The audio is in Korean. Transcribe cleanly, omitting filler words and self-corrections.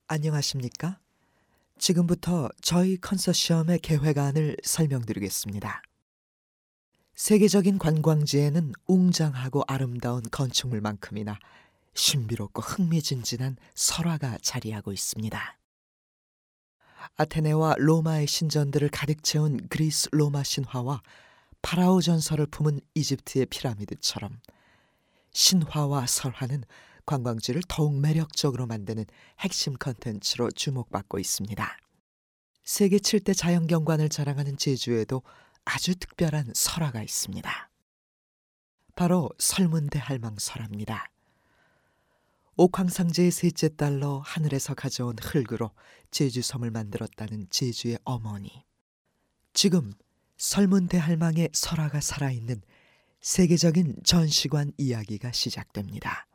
안녕하십니까? 지금부터 저희 컨소시엄의 계획안을 설명드리겠습니다. 세계적인 관광지에는 웅장하고 아름다운 건축물만큼이나 신비롭고 흥미진진한 설화가 자리하고 있습니다. 아테네와 로마의 신전들을 가득 채운 그리스 로마 신화와 파라오 전설을 품은 이집트의 피라미드처럼 신화와 설화는 관광지를 더욱 매력적으로 만드는 핵심 컨텐츠로 주목받고 있습니다. 세계 7대 자연경관을 자랑하는 제주에도 아주 특별한 설화가 있습니다. 바로 설문대할망설화입니다. 옥황상제의 셋째 딸로 하늘에서 가져온 흙으로 제주섬을 만들었다는 제주의 어머니. 지금 설문대할망의 설화가 살아있는 세계적인 전시관 이야기가 시작됩니다.